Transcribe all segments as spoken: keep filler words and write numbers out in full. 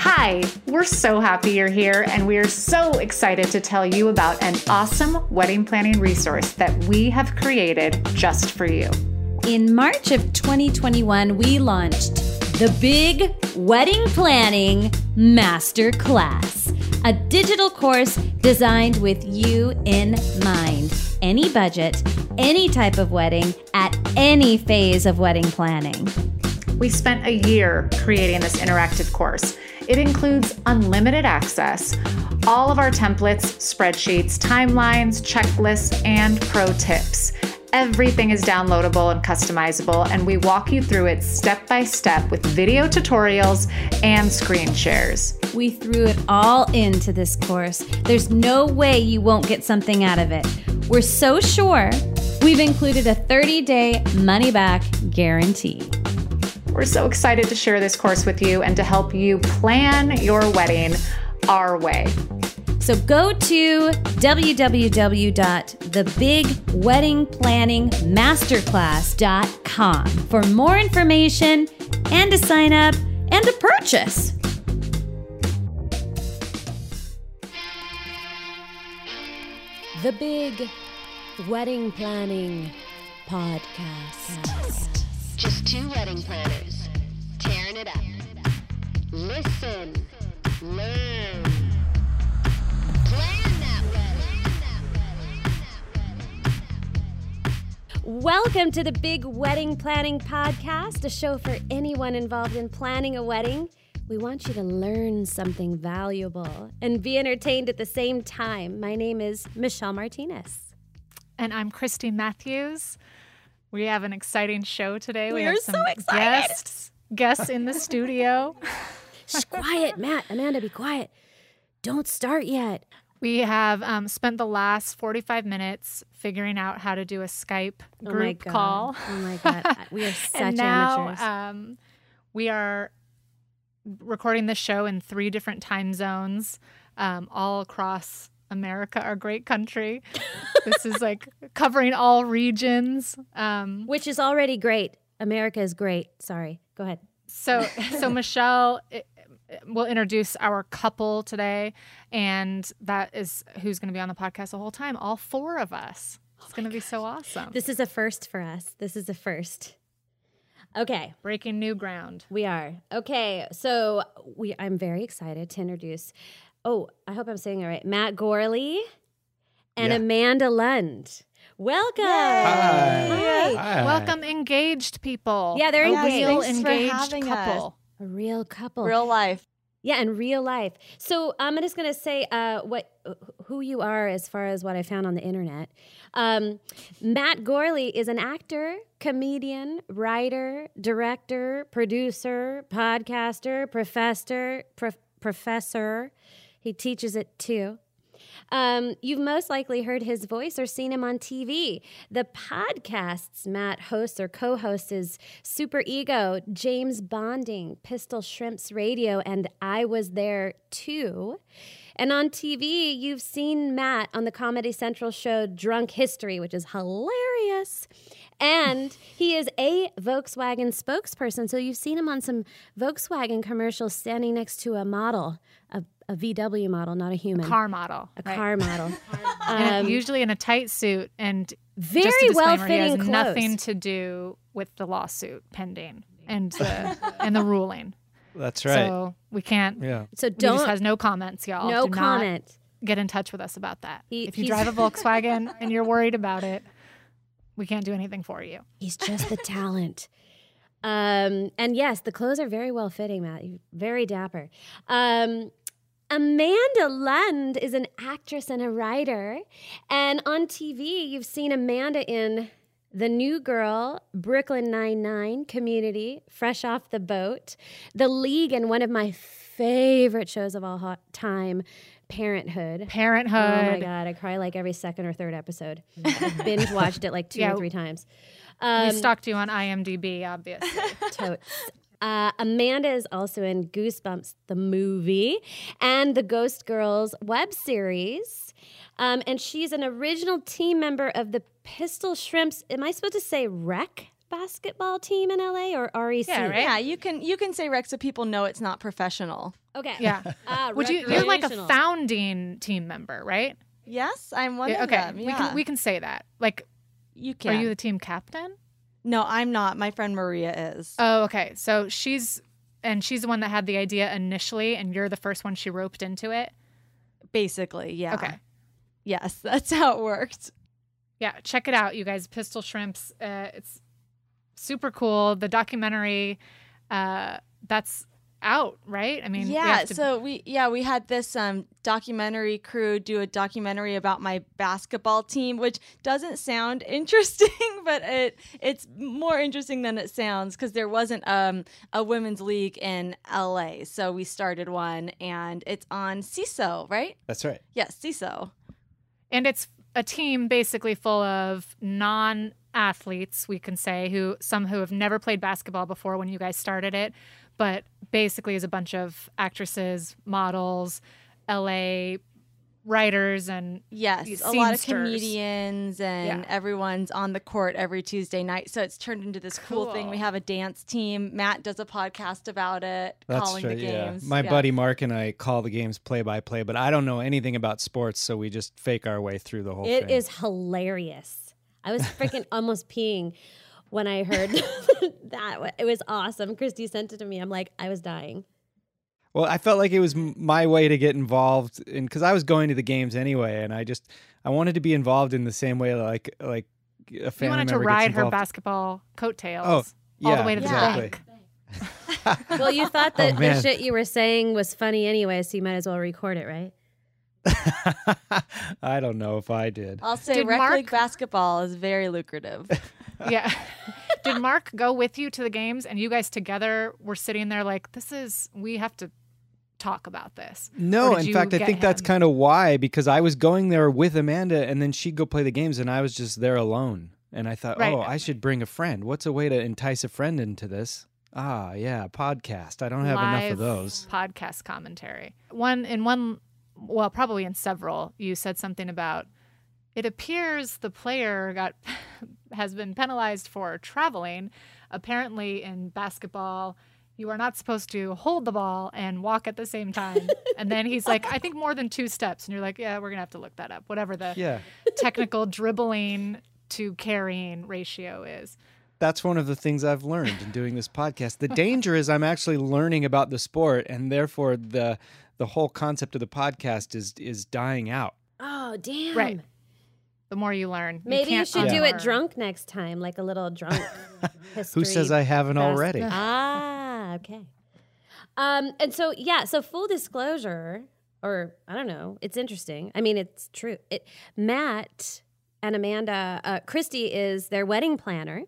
Hi, we're so happy you're here, and we are so excited to tell you about an awesome wedding planning resource that we have created just for you. In March of twenty twenty-one, we launched the Big Wedding Planning Masterclass, a digital course designed with you in mind. Any budget, any type of wedding, at any phase of wedding planning. We spent a year creating this interactive course. It includes unlimited access, all of our templates, spreadsheets, timelines, checklists, and pro tips. Everything is downloadable and customizable, and we walk you through it step by step with video tutorials and screen shares. We threw it all into this course. There's no way you won't get something out of it. We're so sure we've included a thirty-day money-back guarantee. We're so excited to share this course with you and to help you plan your wedding our way. So go to w w w dot the big wedding planning masterclass dot com for more information and to sign up and to purchase. The Big Wedding Planning Podcast. Just two wedding planners, tearing it up. Listen, learn, plan that wedding. Welcome to the Big Wedding Planning Podcast, a show for anyone involved in planning a wedding. We want you to learn something valuable and be entertained at the same time. My name is Michelle Martinez. And I'm Christy Matthews. We have an exciting show today. We, we are have some so excited. Guests, guests in the studio. Shh, quiet, Matt. Amanda, be quiet. Don't start yet. We have um, spent the last forty-five minutes figuring out how to do a Skype Oh my group God. call. Oh my God. We are such and now, amateurs. Um, we are recording the show in three different time zones, um, all across America, our great country. This is like covering all regions. Um, Which is already great. America is great. Sorry. Go ahead. so, so Michelle it, will introduce our couple today, and that is who's going to be on the podcast the whole time. All four of us. It's going to be so awesome. This is a first for us. This is a first. Okay. Breaking new ground. We are. Okay, so we I'm very excited to introduce, oh, I hope I'm saying it right, Matt Gorley and Yeah. Amanda Lund. Welcome. Hi. Hi. Hi. Welcome, engaged people. Yeah, they're a engaged. real Thanks for engaged having couple. A real couple. Real life. Yeah, in real life. So I'm just going to say uh, what who you are as far as what I found on the internet. Um, Matt Gorley is an actor, comedian, writer, director, producer, podcaster, professor, prof- professor. He teaches it too. Um, you've most likely heard his voice or seen him on T V. The podcasts Matt hosts or co-hosts is Super Ego, James Bonding, Pistol Shrimps Radio, and I Was There Too. And on T V, you've seen Matt on the Comedy Central show Drunk History, which is hilarious. And he is a Volkswagen spokesperson, so you've seen him on some Volkswagen commercials standing next to a model, a, a V W model, not a human. Car model. A right? car model. And Um, usually in a tight suit, and very just a disclaimer, well-fitting he has clothes. nothing to do with the lawsuit pending and the and the ruling. That's right. So we can't. yeah. So He just don't, has no comments, y'all. no Do not comment. get in touch with us about that. He- if you he's- drive a Volkswagen and you're worried about it, we can't do anything for you. He's just the talent. Um, and yes, the clothes are very well fitting, Matt. You're very dapper. Um, Amanda Lund is an actress and a writer. And on T V, you've seen Amanda in The New Girl, Brooklyn Nine-Nine, Community, Fresh Off the Boat, The League, and one of my favorite shows of all ho- time, Parenthood. Parenthood. Oh my God, I cry like every second or third episode. I binge watched it like two Yeah. or three times. We Um, stalked you on I M D B, obviously. Totes. Uh, Amanda is also in Goosebumps, the movie, and the Ghost Girls web series. Um, and she's an original team member of the Pistol Shrimps. Am I supposed to say rec basketball team in L A or R E C? Yeah, right? Yeah, you can you can say rec so people know it's not professional. Okay. Yeah. Ah, Would you? You're like a recreational. founding team member, right? Yes, I'm one Yeah, of okay. them. We Yeah. can we can say that. Like, you can. are you the team captain? No, I'm not. My friend Maria is. Oh, okay. So she's and she's the one that had the idea initially, and you're the first one she roped into it. Basically, yeah. Okay. Yes, that's how it worked. Yeah, check it out, you guys. Pistol Shrimps. Uh, it's super cool. The documentary, uh, that's out, right? I mean, we yeah, have to- so we yeah, we had this um documentary crew do a documentary about my basketball team, which doesn't sound interesting, but it it's more interesting than it sounds because there wasn't um a women's league in L A. So we started one and it's on C I S O, right? That's right. Yes, C I S O. and it's a team basically full of non-athletes, we can say, who some who have never played basketball before when you guys started it, but basically is a bunch of actresses, models, L A writers, and Yes, these a lot of scenesters. comedians and Yeah. everyone's on the court every Tuesday night. So it's turned into this cool, thing. Cool. We have a dance team. Matt does a podcast about it, That's calling right. the Yeah. games. My Yeah. buddy Mark and I call the games play by play, but I don't know anything about sports, so we just fake our way through the whole It thing. is hilarious. I was freaking almost peeing when I heard that. It was awesome. Christy sent it to me. I'm like, I was dying. Well, I felt like it was m- my way to get involved, in because I was going to the games anyway, and I just I wanted to be involved in the same way like like a you family wanted to member ride gets her involved. basketball coattails Oh, all yeah, the way to the exactly. bank. Well, you thought Oh, that the man. shit you were saying was funny anyway, so you might as well record it, right? I don't know if I did. I'll say Did rec Mark- league basketball is very lucrative. Yeah. Did Mark go with you to the games, and you guys together were sitting there like, this is, we have to talk about this? No, Or did in you fact, I get think that's him? kind of why, because I was going there with Amanda, and then she'd go play the games, and I was just there alone. And I thought, Right. oh, I should bring a friend. What's a way to entice a friend into this? Ah, yeah, podcast. I don't have enough Live of those. podcast commentary. One in one, well, probably in several. You said something about it appears the player got has been penalized for traveling. Apparently, in basketball, you are not supposed to hold the ball and walk at the same time. And then he's like, I think more than two steps, and you're like, yeah, we're gonna have to look that up. Whatever the Yeah. technical dribbling to carrying ratio is. That's one of the things I've learned in doing this podcast. The danger is I'm actually learning about the sport, and therefore the the whole concept of the podcast is is dying out. Oh, damn. Right. The more you learn, Maybe you, can't should do it unlearn. drunk next time, like a little drunk history. Who says I haven't Bas- already? Ah, okay. Um, and so yeah, so full disclosure, or I don't know, it's interesting. I mean, it's true. It, Matt and Amanda, uh, Christy is their wedding planner,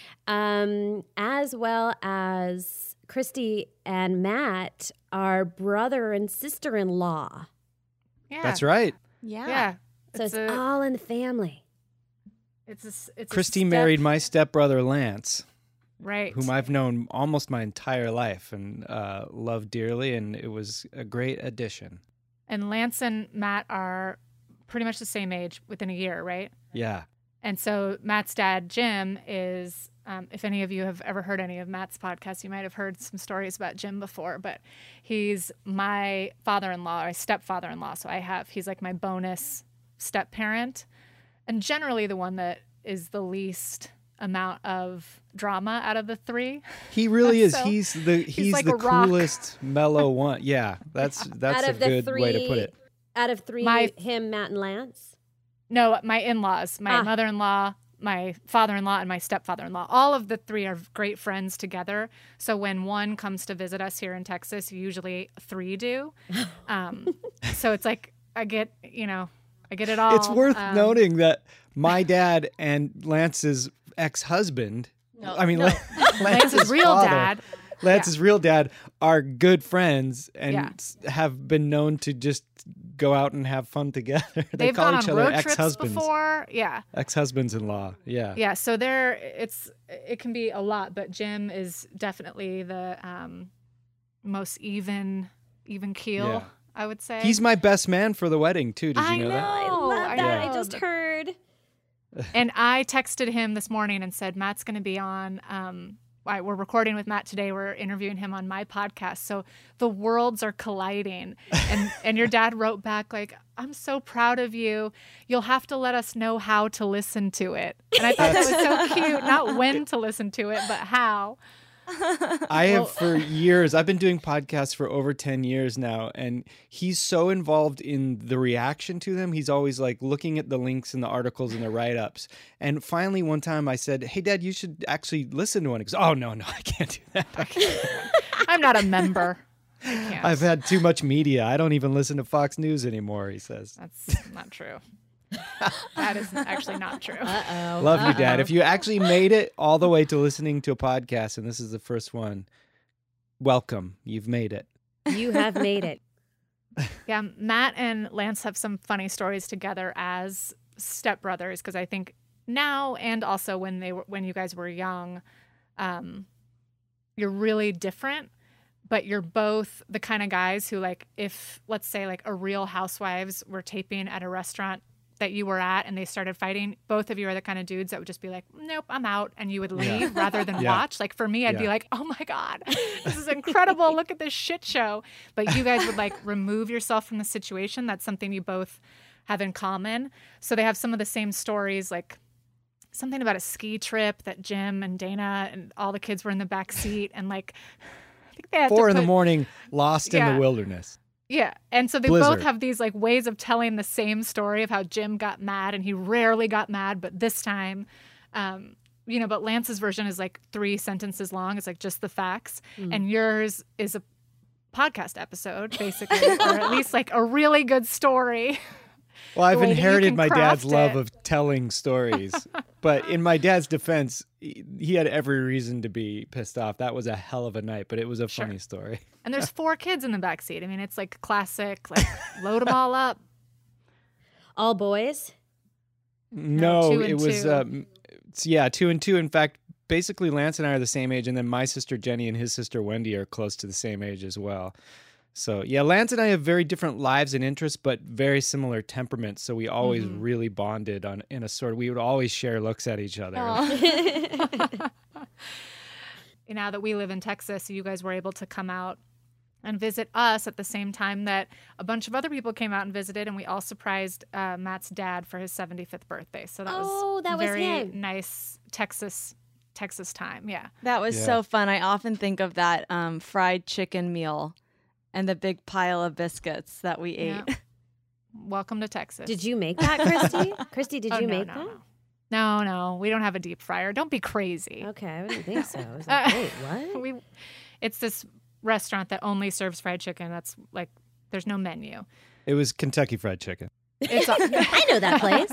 um, as well as Christy and Matt are brother and sister-in-law. Yeah. That's right. Yeah. Yeah. So it's, a, all in the family. it's a, s- it's a Christy step- married my stepbrother Lance, right. whom I've known almost my entire life and uh, love dearly, and it was a great addition. And Lance and Matt are pretty much the same age within a year, right? Yeah. And so Matt's dad, Jim, is, um, if any of you have ever heard any of Matt's podcasts, you might have heard some stories about Jim before, but he's my father-in-law, or stepfather-in-law. So I have, he's like my bonus step parent, and generally the one that is the least amount of drama out of the three. He really is. So, he's the he's, like the a rock. coolest, mellow one. Yeah, that's that's out a of the good three, way to put it. Out of three, My- him, Matt, and Lance. No, my in-laws, my Ah. mother-in-law, my father-in-law, and my stepfather-in-law. All of the three are great friends together. So when one comes to visit us here in Texas, usually three do. Um, so it's like I get, you know, I get it all. It's worth Um, noting that my dad and Lance's ex-husband, I mean, no. Lance's, Lance's real father, dad. Lance's real dad are good friends and Yeah. s- have been known to just go out and have fun together. they They've call gone each on other road trips ex-husbands. before. Yeah. Ex-husbands-in-law. Yeah. Yeah, so there, it's it can be a lot, but Jim is definitely the um, most even even keel, Yeah. I would say. He's my best man for the wedding too. Did you I know, that? I know. love I that. I know. just heard. And I texted him this morning and said, Matt's going to be on. Um, I, we're recording with Matt today. We're interviewing him on my podcast. So the worlds are colliding. And and your dad wrote back like, I'm so proud of you. You'll have to let us know how to listen to it. And I thought that was so cute. Not when to listen to it, but how. I have for years, I've been doing podcasts for over ten years now, and he's so involved in the reaction to them. He's always like looking at the links and the articles and the write-ups. And finally one time I said, hey, Dad, you should actually listen to one. He goes, oh, no, no, I can't do that. I can't. I'm not a member. I can't. I've had too much media. I don't even listen to Fox News anymore, he says. That's not true. That is actually not true. Uh-oh. Love you, Uh-oh. Dad. If you actually made it all the way to listening to a podcast, and this is the first one, welcome. You've made it. You have made it. Yeah, Matt and Lance have some funny stories together as stepbrothers because I think now and also when they were when you guys were young, um, you're really different. But you're both the kind of guys who, like, if let's say like a Real Housewives were taping at a restaurant that you were at and they started fighting, both of you are the kind of dudes that would just be like, nope, I'm out. And you would leave Yeah. rather than Yeah. watch. Like for me, I'd be Yeah. like, oh my God, this is incredible. Look at this shit show. But you guys would like remove yourself from the situation. That's something you both have in common. So they have some of the same stories, like something about a ski trip that Jim and Dana and all the kids were in the back seat. And like, I think they had Four to in the put- morning, lost in Yeah. the wilderness. Yeah. And so they Blizzard. both have these like ways of telling the same story of how Jim got mad and he rarely got mad, but this time, um, you know, but Lance's version is like three sentences long. It's like just the facts. Mm. And yours is a podcast episode, basically, or at least like a really good story. Well, I've the way that you inherited can my dad's craft love it. of telling stories. But in my dad's defense, he he had every reason to be pissed off. That was a hell of a night, but it was a Sure. funny story. And there's four kids in the back seat. I mean, it's like classic, like load them all up. All boys? No, two and it was, two. um, it's- yeah, two and two. In fact, basically, Lance and I are the same age, and then my sister Jenny and his sister Wendy are close to the same age as well. So, yeah, Lance and I have very different lives and interests, but very similar temperaments. So we always Mhm. really bonded on in a sort of, we would always share looks at each other. Now that we live in Texas, you guys were able to come out and visit us at the same time that a bunch of other people came out and visited, and we all surprised uh, Matt's dad for his seventy-fifth birthday. So that Oh, was that was very him. nice Texas Texas time. Yeah. That was Yeah. so fun. I often think of that um, fried chicken meal and the big pile of biscuits that we ate. Yeah. Welcome to Texas. Did you make that, Christy? Christy, did Oh, you no, make no, that? No. no, no, we don't have a deep fryer. Don't be crazy. Okay, I didn't think so. I was like, Uh, wait, what? We, it's this restaurant that only serves fried chicken. That's like, there's no menu. It was Kentucky Fried Chicken. It's I know that place.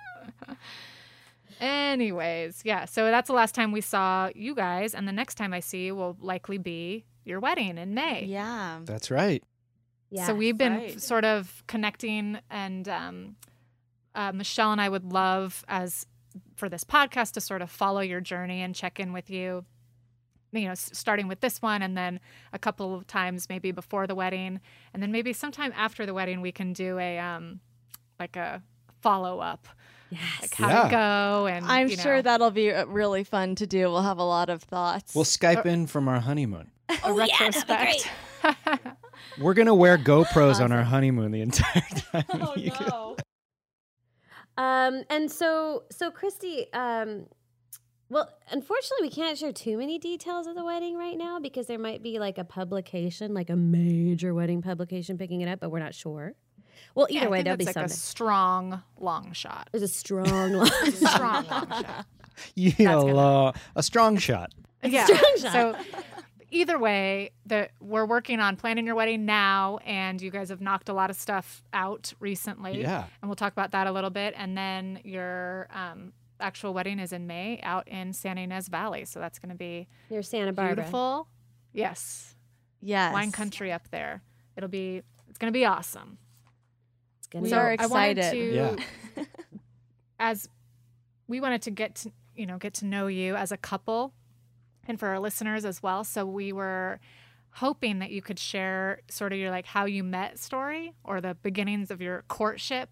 Anyways, yeah. So that's the last time we saw you guys, and the next time I see you will likely be your wedding in May. Yeah. That's right. Yeah. So we've been right. sort of connecting, and um, uh, Michelle and I would love, as for this podcast, to sort of follow your journey and check in with you. You know, s- starting with this one, and then a couple of times maybe before the wedding, and then maybe sometime after the wedding we can do a um, like a follow up, Yes. like how Yeah. to go, and I'm you sure know, that'll be uh, really fun to do. We'll have a lot of thoughts. We'll Skype in from our honeymoon. a Oh, yeah, that'd be retrospect. We're going to wear GoPros on our honeymoon the entire time. oh, You can- no. Um, and so, so Christy, um, well, unfortunately, we can't share too many details of the wedding right now because there might be like a publication, like a major wedding publication picking it up, but we're not sure. Well, either Yeah, I way, think there'll be it's like something. a strong long shot. There's a strong line. Strong long shot. Yeah, gonna- uh, a strong shot. Yeah. Strong shot. So either way, the, we're working on planning your wedding now, and you guys have knocked a lot of stuff out recently. Yeah. And we'll talk about that a little bit. And then your um, actual wedding is in May out in San Ynez Valley. So that's going to be Near Santa Barbara. beautiful. Yes. Yes. Wine country up there. It'll be, it's going to be awesome. It's gonna We be- are I wanted excited. to, Yeah. as we wanted to get to, you know, get to know you as a couple, and for our listeners as well. So we were hoping that you could share sort of your like how you met story or the beginnings of your courtship,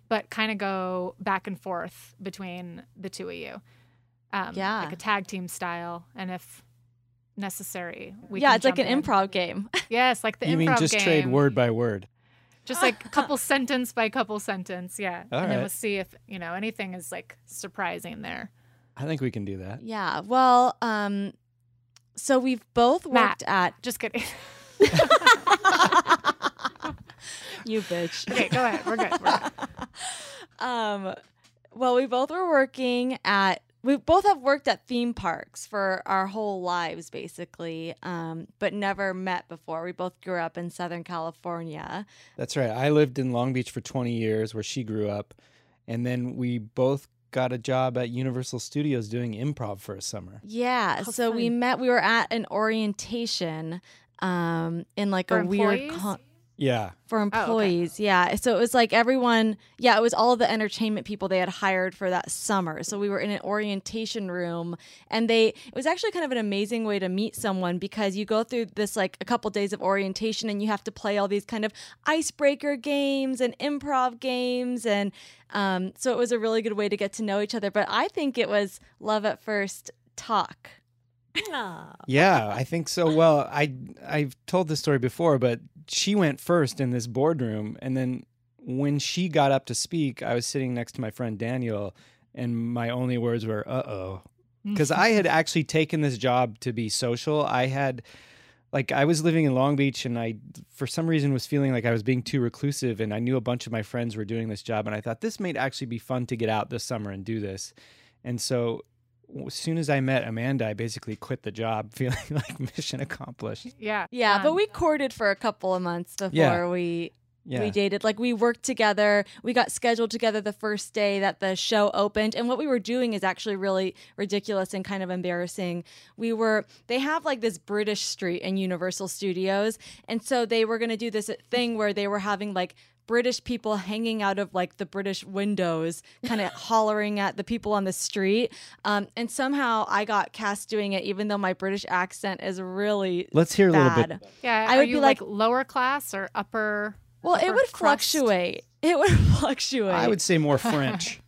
but kind of go back and forth between the two of you. Um, Yeah. Like a tag team style. And if necessary, we yeah, can it's like an jump in. improv game. Yes, like the You improv mean just game. trade word by word? Just like couple sentence by couple sentence. Yeah. All and then right. we'll see if, you know, anything is like surprising there. I think we can do that. Yeah. Well, um, so we've both Matt. worked at Just kidding. you, bitch. Okay, go ahead. We're good. We're good. Um, well, we both were working at. We both have worked at theme parks for our whole lives, basically, um, but never met before. We both grew up in Southern California. That's right. I lived in Long Beach for twenty years, where she grew up, and then we both got a job at Universal Studios doing improv for a summer. Yeah. How so we fun. met. We were at an orientation um, in like For a weird. employees? Con- Yeah. For okay. employees, yeah. So it was like everyone, yeah, it was all the entertainment people they had hired for that summer. So we were in an orientation room, and they, it was actually kind of an amazing way to meet someone, because you go through this like a couple days of orientation and you have to play all these kind of icebreaker games and improv games. And um, so it was a really good way to get to know each other. But I think it was love at first talk. Aw. Yeah, I think so. Well, I I've told this story before, but she went first in this boardroom, and then when she got up to speak, I was sitting next to my friend Daniel, and my only words were "uh oh," because I had actually taken this job to be social. I had, like, I was living in Long Beach, and I, for some reason, was feeling like I was being too reclusive, and I knew a bunch of my friends were doing this job, and I thought this might actually be fun to get out this summer and do this, and so. As soon as I met Amanda, I basically quit the job, feeling like mission accomplished. Yeah. Yeah, but um, we courted for a couple of months before Yeah. we Yeah, we dated. Like, we worked together. We got scheduled together the first day that the show opened. And what we were doing is actually really ridiculous and kind of embarrassing. We were, they have like this British street in Universal Studios. And so they were going to do this thing where they were having like British people hanging out of like the British windows, kind of hollering at the people on the street. Um, and somehow I got cast doing it, even though my British accent is really let's hear a little bad. bit. Yeah. I Are would you be like, like- lower class or upper? Well, it upper would crust? fluctuate. It would fluctuate. I would say more French.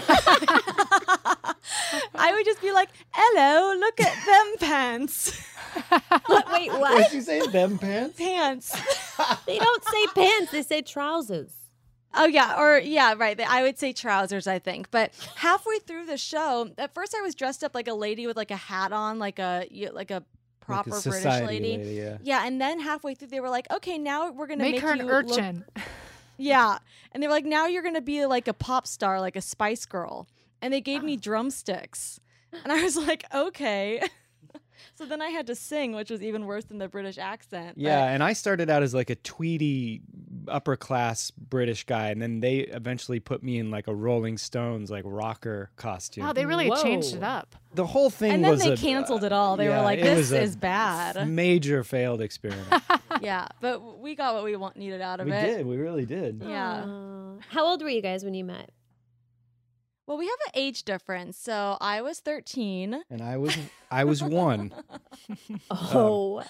I would just be like, "Hello, look at them pants." Wait, What what? did you say? Them pants? Pants. They don't say pants, they say trousers. Oh yeah, or yeah, right. I would say trousers, I think. But halfway through the show, at first I was dressed up like a lady with like a hat on, like a you- like a proper Like a British society lady. lady, yeah. Yeah, and then halfway through they were like, "Okay, now we're gonna make, Make her you an look-" urchin. Yeah, and they were like, "Now you're gonna be like a pop star, like a Spice Girl," and they gave me drumsticks, and I was like, "Okay." So then I had to sing, which was even worse than the British accent. but- Yeah, and I started out as like a tweedy upper class British guy, and then they eventually put me in like a Rolling Stones like rocker costume. Wow, they really changed it Whoa. up. the whole thing And then was they a, canceled it all. They yeah, were like, it "This was a is bad." major failed experiment. Yeah, but we got what we want needed out of we it. did, we really did. Yeah. Aw. How old were you guys when you met? Well, we have an age difference. So I was thirteen. And I was I was one. Oh.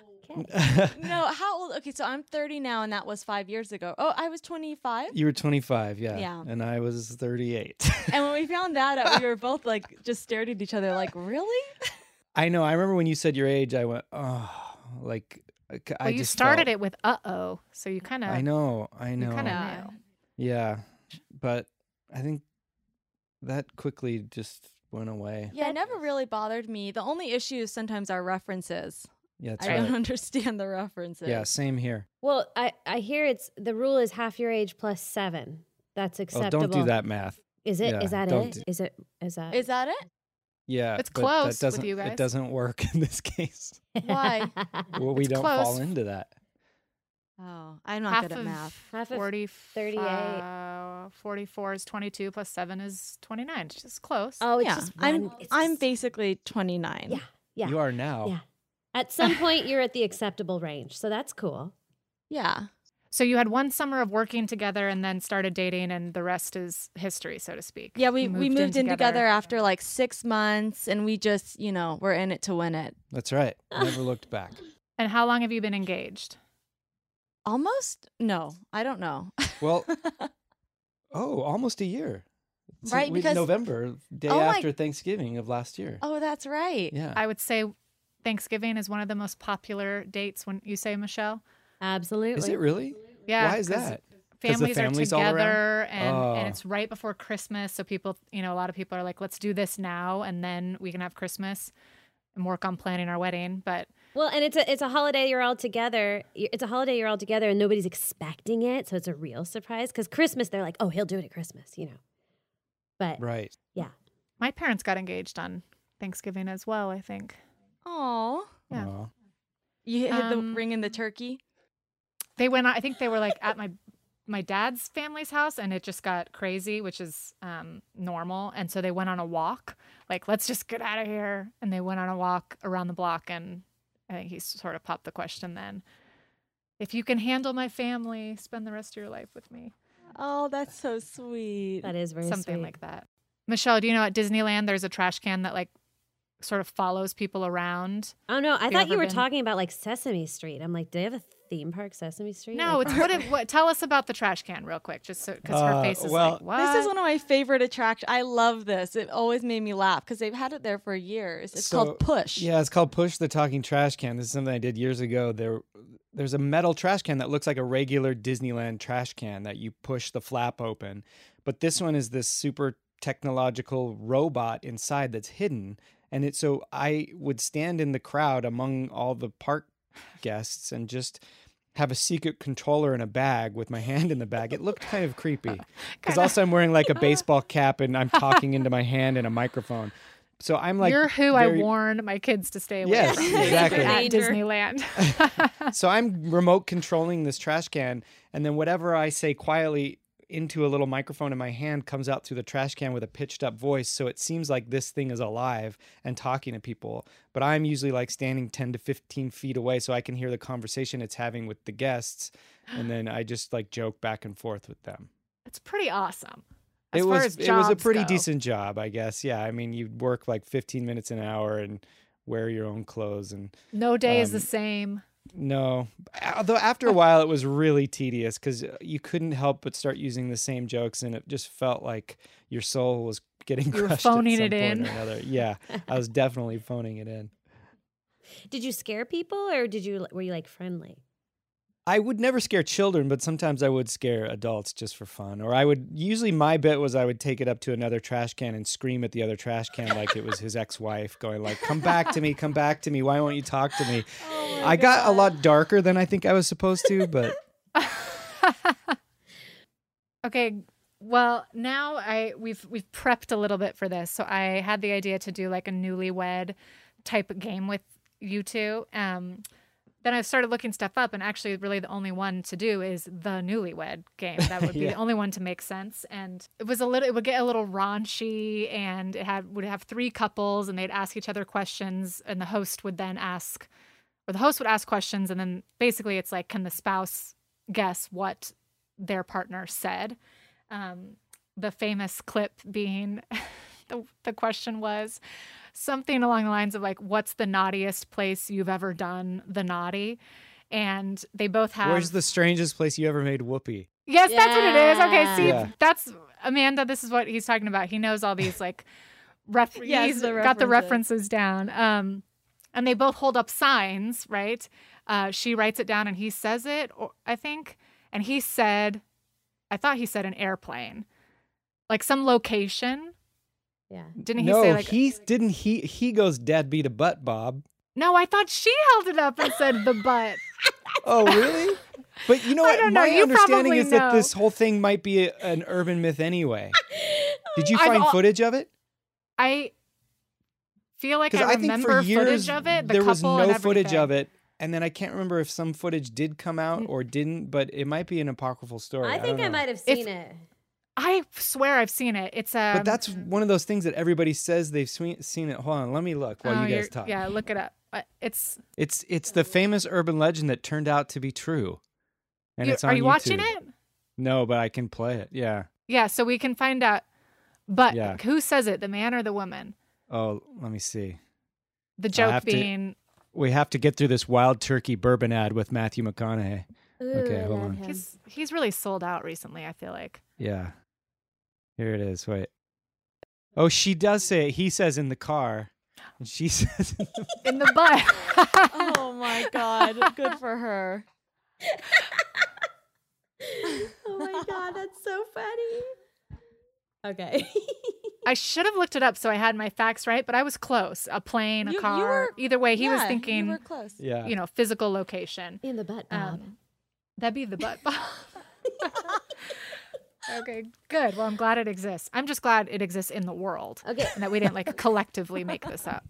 No, how old? Okay, so I'm thirty now, and that was five years ago. Oh, I was twenty-five. You were twenty-five, yeah. Yeah. And I was thirty-eight. And when we found that out, we were both like just stared at each other, like, really? I know. I remember when you said your age, I went, oh, like I Well, you just started felt- it with uh oh, so you kind of I know, I you know. kind of Yeah. knew. Yeah, but I think that quickly just went away. Yeah, it never really bothered me. The only issue is sometimes our references. Yeah, that's I right. don't understand the references. Yeah, same here. Well, I, I hear it's the rule is half your age plus seven. That's Oh, acceptable. don't do that math. Is it? Yeah, Is that don't it? do- Is it? Is that? Is that it? Yeah, It's but close That with doesn't, you guys. It doesn't work in this case. Why? Well, we It's don't close. fall into that. Oh, I'm not Half good at of math. Half of forty, thirty-eight. uh, forty-four is twenty-two plus seven is twenty-nine. It's just close. Oh, it's yeah, just I'm one. It's I'm just- basically twenty-nine. Yeah. Yeah. You are now. Yeah. At some point, you're at the acceptable range, so that's cool. Yeah. So you had one summer of working together and then started dating, and the rest is history, so to speak. Yeah, we, You we moved in together after like six months, and we just, you know, we're in it to win it. That's right. Never looked back. And how long have you been engaged? Almost? No, I don't know. Well, Oh, almost a year. It's Right, we- because- November, day Oh my- after Thanksgiving of last year. Oh, that's right. Yeah. I would say Thanksgiving is one of the most popular dates when you say, Michelle. Absolutely. Is it really? Yeah. Why is 'cause that? 'Cause the Families family's are all around? together and, Oh. and it's right before Christmas. So people, you know, a lot of people are like, let's do this now and then we can have Christmas and work on planning our wedding. But Well, and it's a it's a holiday you're all together. It's a holiday you're all together, and nobody's expecting it, so it's a real surprise. Because Christmas, they're like, "Oh, he'll do it at Christmas," you know. But Right. yeah, my parents got engaged on Thanksgiving as well, I think. Oh, Yeah. Aw. you hit Um, the ring in the turkey. They went, I think they were like at my my dad's family's house and it just got crazy, which is um, normal. And so they went on a walk, like, let's just get out of here. And they went on a walk around the block. And I think he sort of popped the question then, if you can handle my family, spend the rest of your life with me. Oh, that's so sweet. that is very Something sweet. like that. Michelle, do you know at Disneyland there's a trash can that like sort of follows people around? Oh no, I you thought you ever were been- talking about like Sesame Street. I'm like, do they have a theme park, Sesame Street? No, Like, it's what, it, what. Tell us about the trash can real quick, just because her Uh, face is well, like, what? This is one of my favorite attractions. I love this. It always made me laugh because they've had it there for years. It's So, called Push. Yeah, it's called Push the Talking Trash Can. This is something I did years ago. There, there's a metal trash can that looks like a regular Disneyland trash can that you push the flap open, but this one is this super technological robot inside that's hidden. And it so I would stand in the crowd among all the park guests and just have a secret controller in a bag with my hand in the bag. It looked kind of creepy because also I'm wearing like a baseball cap and I'm talking into my hand in a microphone. So I'm like, You're who very- I warned my kids to stay away Yes, from. exactly. At Danger. Disneyland. So I'm remote controlling this trash can, and then whatever I say quietly into a little microphone in my hand comes out through the trash can with a pitched up voice. So it seems like this thing is alive and talking to people. But I'm usually like standing ten to fifteen feet away so I can hear the conversation it's having with the guests. And then I just like joke back and forth with them. It's pretty awesome. As it far was as it was a jobs pretty go. decent job, I guess. Yeah. I mean, you'd work like fifteen minutes an hour and wear your own clothes and No day is the um, same. no. Although after a while it was really tedious because you couldn't help but start using the same jokes and it just felt like your soul was getting You were crushed phoning at some it point in. or another. Yeah, I was definitely phoning it in. did you scare people or did you were you like friendly? I would never scare children, but sometimes I would scare adults just for fun. Or I would usually my bit was I would take it up to another trash can and scream at the other trash can like it was his ex-wife, going like, "Come back to me, come back to me. Why won't you talk to me?" I got a lot darker than I think I was supposed to, but Okay. Well, now I we've we've prepped a little bit for this. So I had the idea to do like a newlywed type game with you two. Um Then I started looking stuff up, and actually, really, the only one to do is the Newlywed Game. That would be Yeah. the only one to make sense. And it was a little, it would get a little raunchy, and it had would have three couples, and they'd ask each other questions, and the host would then ask, or the host would ask questions, and then basically, it's like, can the spouse guess what their partner said? Um, the famous clip being, the the question was something along the lines of like, what's the naughtiest place you've ever done the naughty? And they both have. where's the strangest place you ever made whoopee? Yes, that's what it is. Okay, see, Yeah. that's Amanda. This is what he's talking about. He knows all these like, ref- Yes, he's the got the references. references down. Um, and they both hold up signs, right? Uh, she writes it down, and he says it, or I think, and he said, I thought he said an airplane, like some location. Yeah. Didn't he no, say like? he didn't. He he goes, "Dad beat a butt, Bob." No, I thought she held it up and said the butt. Oh, really? But you know I what? don't know. My You understanding probably is that know. this whole thing might be a, an urban myth anyway. Did you I've find al- footage of it? I feel like Because I I, think remember for years footage of it. The there was couple no and footage everything. of it, and then I can't remember if some footage did come out or didn't. But it might be an apocryphal story. I think don't I know. might have If- seen it. I swear I've seen it. It's a. But that's one of those things that everybody says they've swe- seen it. Hold on, let me look while oh, you guys you're- talk. Yeah, look it up. Uh, It's. It's it's the famous urban legend that turned out to be true, and you- it's on are you watching YouTube. it? No, but I can play it. Yeah. Yeah, so we can find out. But Yeah. who says it, the man or the woman? Oh, let me see. The I'll joke have to- being, We have to get through this wild turkey bourbon ad with Matthew McConaughey. Ooh, Okay, I hold love on. him. he's he's really sold out recently. I feel like. Yeah. Here it is. Wait. Oh, she does say it. He says in the car. And she says in the, In the butt. Oh my God. Good for her. Oh my God, that's so funny. Okay. I should have looked it up so I had my facts right, but I was close. A plane, a You- you car. were- Either way, he was Yeah, thinking, You were close. yeah. you know, physical location. In the butt, Bob. Um, that'd be the butt. Okay, good. Well, I'm glad it exists. I'm just glad it exists in the world. Okay. And that we didn't like collectively make this up.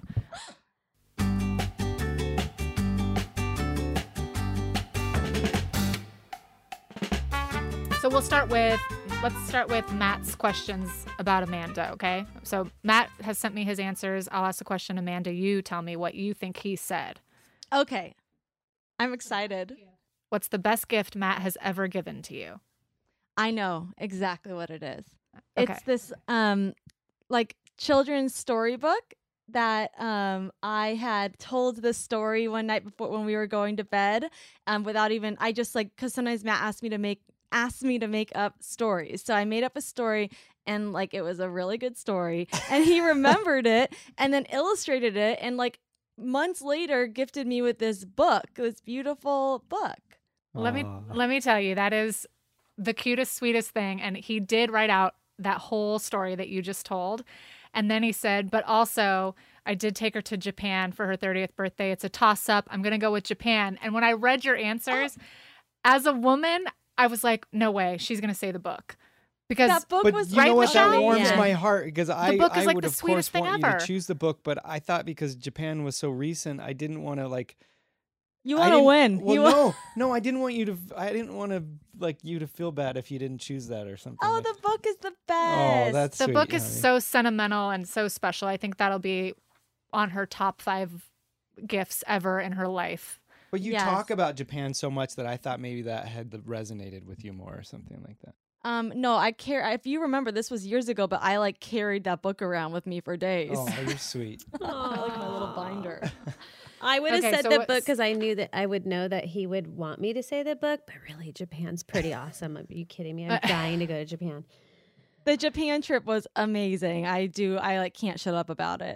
So we'll start with, let's start with Matt's questions about Amanda, okay? So Matt has sent me his answers. I'll ask the question, Amanda, you tell me what you think he said. Okay. I'm excited. What's the best gift Matt has ever given to you? I know exactly what it is. Okay. It's this um like children's storybook that um I had told the story one night before when we were going to bed um without even I just like cuz sometimes Matt asked me to make asked me to make up stories. So I made up a story and like it was a really good story and he remembered it and then illustrated it and like months later gifted me with this book, this beautiful book. Let me Aw. let me tell you, that is the cutest, sweetest thing. And he did write out that whole story that you just told. And then he said, but also I did take her to Japan for her thirtieth birthday. It's a toss up. I'm going to go with Japan. And when I read your answers, as a woman, I was like, no way. She's going to say the book. Because That book But was you right, know what? That Michelle? warms Yeah. my heart because I, book is I like would the of course sweetest thing want you ever. to choose the book, but I thought because Japan was so recent, I didn't want to like. You I want to didn't- win. Well, you wa- no, no, I didn't want you to. I didn't want to like you to feel bad if you didn't choose that or something. Oh, like- the book is the best. Oh, that's the sweet, book is honey. so sentimental and so special. I think that'll be on her top five gifts ever in her life. But you Yes. talk about Japan so much that I thought maybe that had resonated with you more or something like that. Um, no, I care. If you remember, this was years ago, but I like carried that book around with me for days. Oh, you're sweet. I like my little binder. I would have Okay, said so the what's- book because I knew that I would know that he would want me to say the book, but really, Japan's pretty awesome. Are you kidding me? I'm dying to go to Japan. The Japan trip was amazing. I do. I like can't shut up about it.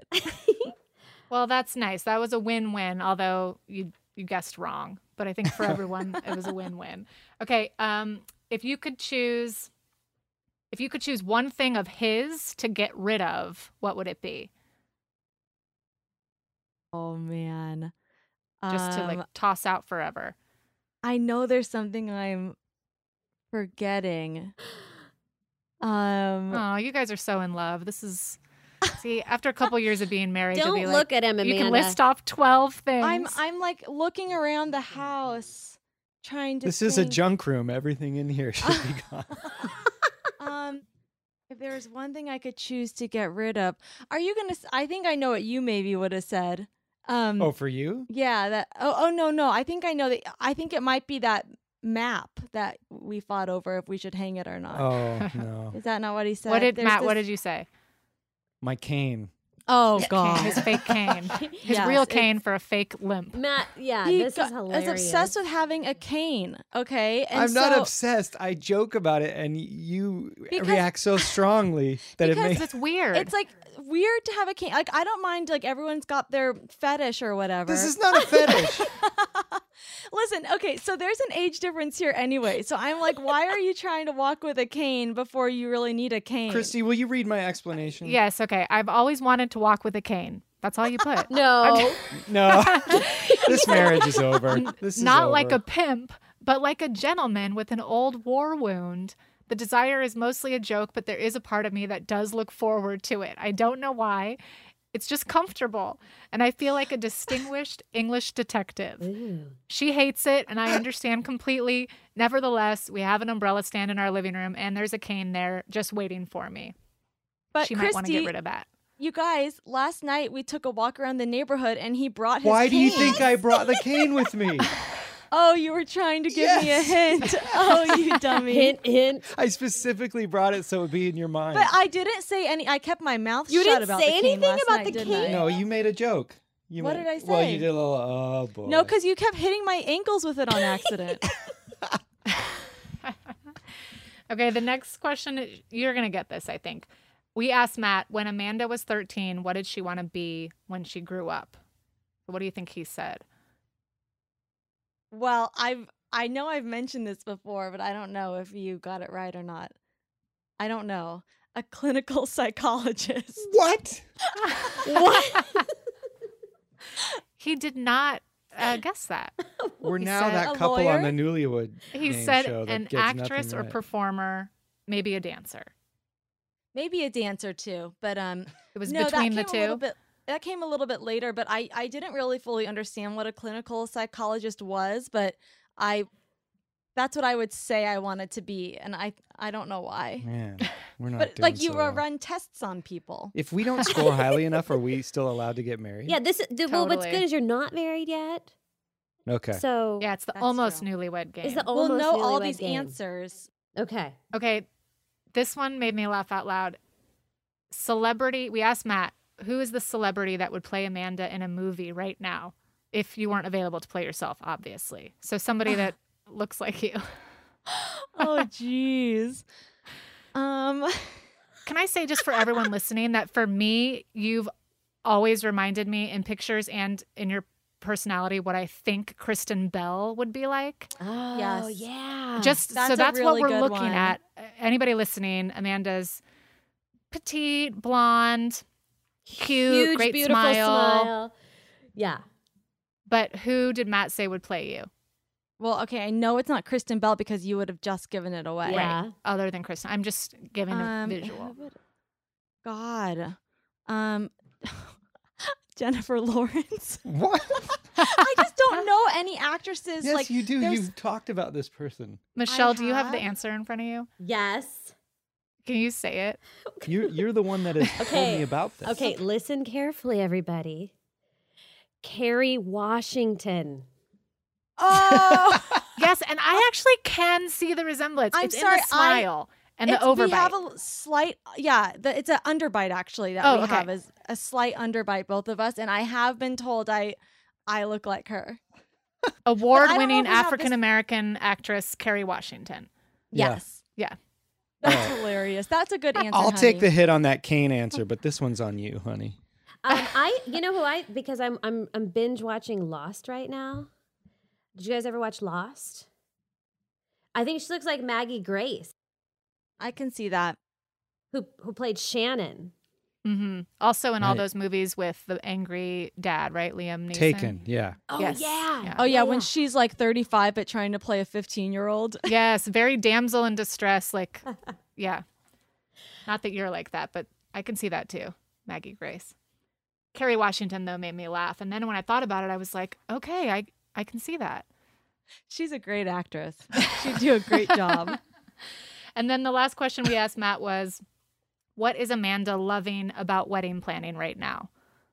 Well, that's nice. That was a win-win, although you you guessed wrong. But I think for everyone, it was a win-win. Okay, um, if you could choose, if you could choose one thing of his to get rid of, what would it be? Oh man. Just to Um, like toss out forever. I know there's something I'm forgetting. Um, Oh, you guys are so in love. This is see, after a couple years of being married, to Don't be look like, at him, Amanda. you can list off twelve things. I'm I'm like looking around the house, trying to. This is a think. junk room. Everything in here should be gone. Um, if there was one thing I could choose to get rid of, are you gonna? s- I think I know what you maybe would have said. Um, Oh, for you? yeah. That. Oh, oh no, no. I think I know that. I think it might be that map that we fought over if we should hang it or not. Oh no, Is that not what he said? what did There's Matt? What this- did you say? my cane. Oh Cane, God. his fake cane, his Yes, real it's- cane for a fake limp. Matt, yeah, He this got- is hilarious. is obsessed with having a cane. Okay, and I'm not so- obsessed. I joke about it, and you Because- react so strongly that it Because makes. It's weird. It's like weird to have a cane. Like I don't mind. Like everyone's got their fetish or whatever. This is not a fetish. Listen, okay, so there's an age difference here anyway. So I'm like, why are you trying to walk with a cane before you really need a cane? Christy, will you read my explanation? Yes, okay. I've always wanted to walk with a cane. That's all you put. No, No, this marriage is over. This is Not like a over. pimp, but like a gentleman with an old war wound. The desire is mostly a joke, but there is a part of me that does look forward to it. I don't know why. It's just comfortable. And I feel like a distinguished English detective. She hates it, and I understand completely. Nevertheless, we have an umbrella stand in our living room, and there's a cane there just waiting for me. But She might want to Christy, get rid of that. you guys, last night we took a walk around the neighborhood and he brought his Why do you cane. think I brought the cane with me? Oh, you were trying to give me a hint. Oh, you dummy. hint, hint. I specifically brought it so it would be in your mind. But I didn't say any. I kept my mouth You shut didn't about say the cane anything last about night, the didn't I? cane? No, you made a joke. You What made- did I Well, say? you did a little. Oh boy. No, because you kept hitting my ankles with it on accident. Okay, the next question, you're going to get this, I think. We asked Matt, when Amanda was thirteen, what did she want to be when she grew up? What do you think he said? Well, I've I know I've mentioned this before, but I don't know if you got it right or not. I don't know. A clinical psychologist. What? What? He did not uh, guess that. We're He now said that a couple lawyer? on the Newlywed He Game said show that an gets nothing actress or right. performer, maybe a dancer. Maybe a dancer too, but um It was no, between the that came a little two. bit that came a little bit later, but I I didn't really fully understand what a clinical psychologist was, but I that's what I would say I wanted to be, and I I don't know why. Man, we're not But doing like you so uh, well. run tests on people. If we don't score highly enough, are we still allowed to get married? Yeah, this is the, well. What's Totally. good is you're not married yet. Okay. So Yeah, it's the That's almost true. newlywed game. it's the We'll almost know all newlywed these game. answers. Okay. Okay, this one made me laugh out loud. Celebrity, we asked Matt, who is the celebrity that would play Amanda in a movie right now? If you weren't available to play yourself, obviously. So somebody that looks like you. Oh jeez. Um Can I say just for everyone listening that for me, you've always reminded me in pictures and in your personality what I think Kristen Bell would be like. Oh, Yes. yeah. Just That's so a that's really what we're good looking one. at. Anybody listening, Amanda's petite, blonde, cute, huge, great beautiful smile. smile. Yeah. But who did Matt say would play you? well, okay, I know it's not Kristen Bell because you would have just given it away. Yeah. Other than Kristen. I'm just giving a Um, visual. who would- God. Um Jennifer Lawrence. What? I just don't know any actresses Yes, like you do. there's- You've talked about this person. Michelle, do you have the have- answer in front of you? Yes. Can you say it? You, you're the one that has told Okay. me about this. Okay, listen carefully, everybody. Kerry Washington. Oh, Yes, and I actually can see the resemblance. I'm it's sorry, in the smile and the it's- overbite. We have a slight, yeah, the, it's an underbite actually that Oh, we okay. have is a slight underbite, both of us, and I have been told I, I look like her. Award-winning if we have this- African American actress Kerry Washington. Yeah. Yes, Yeah. that's Oh. hilarious. That's a good answer. I'll honey. take the hit on that Kane answer, but this one's on you, honey. Um, I, you know who I, because I'm, I'm, I'm binge watching Lost right now. Did you guys ever watch Lost? I think she looks like Maggie Grace, I can see that. who, who played Shannon. hmm Also in all Right. those movies with the angry dad, right? Liam Neeson. Taken, yeah. Oh Yes. yeah. Yeah. Oh yeah, when she's like thirty-five but trying to play a fifteen-year-old. Yes, very damsel in distress. Like, yeah. Not that you're like that, but I can see that too. Maggie Grace. Kerry Washington, though, made me laugh. And then when I thought about it, I was like, okay, I, I can see that. She's a great actress. She'd do a great job. And then the last question we asked Matt was, what is Amanda loving about wedding planning right now?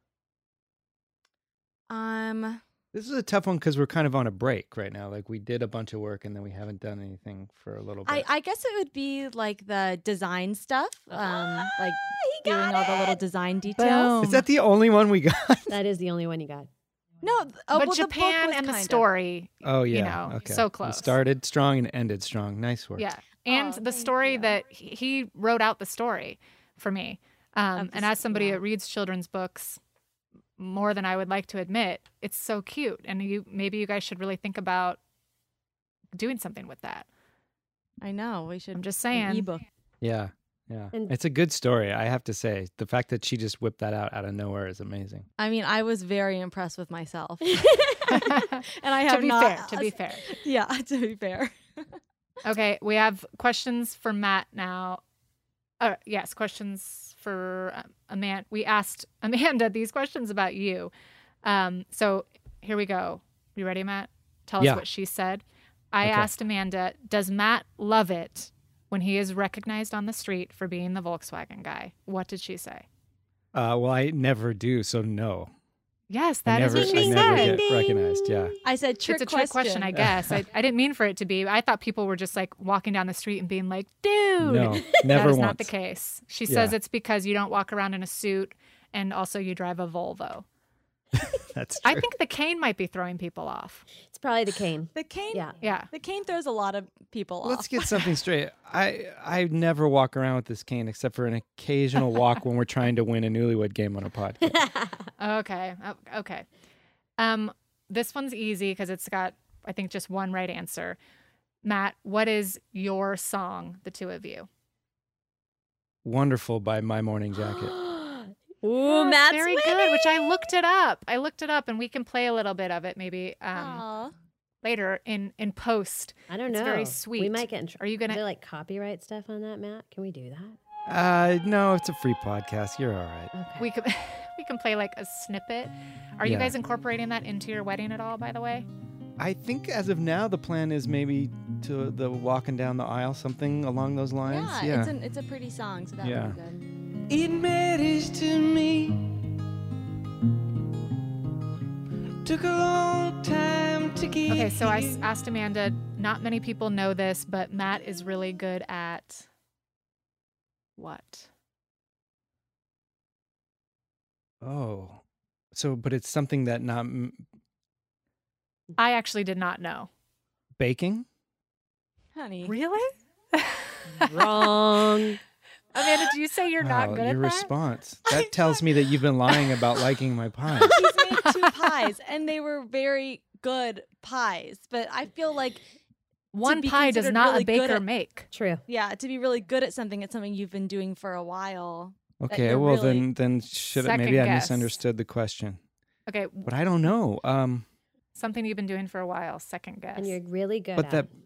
Um, This is a tough one because we're kind of on a break right now. Like we did a bunch of work and then we haven't done anything for a little bit. I, I guess it would be like the design stuff, um, like doing got all the little it. design details. Is that the only one we got? That is the only one you got. No, th- oh, but well, the book Japan was and the kind of- story, Oh yeah. you know, okay. so It close. started strong and ended strong. Nice work. Yeah. And Oh, the thank story you. that he, he wrote out the story for me. Um, Of the and s- as somebody yeah. that reads children's books more than I would like to admit, it's so cute. And you maybe you guys should really think about doing something with that. I know. We should. I'm just an saying. ebook. Yeah. Yeah. And- It's a good story, I have to say. The fact that she just whipped that out out of nowhere is amazing. I mean, I was very impressed with myself, and I to have be not. fair, to be fair. Yeah, to be fair. Okay, we have questions for Matt now. Uh, yes, questions for um, Amanda. We asked Amanda these questions about you. Um, so here we go. You ready, Matt? Tell us Yeah. what she said. I Okay. asked Amanda, does Matt love it when he is recognized on the street for being the Volkswagen guy? What did she say? Uh, well, I never do, so no. Yes, I that is never, what I she never said. get recognized. Yeah. I said trick It's a trick question, I guess. I, I didn't mean for it to be. I thought people were just like walking down the street and being like, dude. No, That never is once. not the case. She says Yeah. it's because you don't walk around in a suit and also you drive a Volvo. That's true. I think the cane might be throwing people off. It's probably the cane. The cane, Yeah. Yeah. the cane throws a lot of people off. Let's get something straight. I I never walk around with this cane except for an occasional walk when we're trying to win a Newlywed Game on a podcast. Okay. o- Okay. Um, this one's easy because it's got, I think, just one right answer. Matt, what is your song, the two of you? Wonderful by My Morning Jacket. Ooh, That's Matt's very winning. good, which I looked it up. I looked it up, and we can play a little bit of it maybe um, Aw. later in in post. I don't It's know. very We sweet. might get in trouble. Are you gonna- Is there like copyright stuff on that, Matt? Can we do that? Uh, no, it's a free podcast. You're all right. Okay. We could we can play like a snippet. Are you Yeah. guys incorporating that into your wedding at all? By the way, I think as of now, the plan is maybe to the walking down the aisle, something along those lines. Yeah, it's an it's a pretty song, so that Yeah. would be good. It matters to me. Took a long time to get okay. So I s- here. asked Amanda. Not many people know this, but Matt is really good at what? Oh, so but it's something that not m- I actually did not know. baking. Honey. Really? Wrong. Amanda, do you say you're not Wow, good your at that? response. That tells me that you've been lying about liking my pie. He's made two pies, and they were very good pies. But I feel like, One be pie does considered not really a good baker at- make. True. yeah, to be really good at something, it's something you've been doing for a while. Okay, you're well really- then then should I, Second maybe I guess. misunderstood the question. Okay, But I don't know. Um, something you've been doing for a while. Second guess. And you're really good but at that